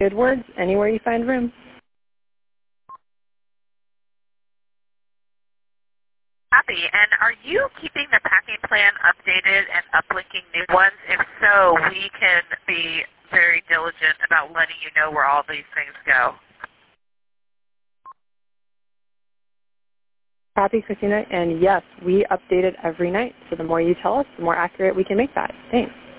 Good words anywhere you find room. Copy. And are you keeping the packing plan updated and uplinking new ones? If so, we can be very diligent about letting you know where all these things go. Copy, Christina. And yes, we update it every night. So the more you tell us, the more accurate we can make that. Thanks.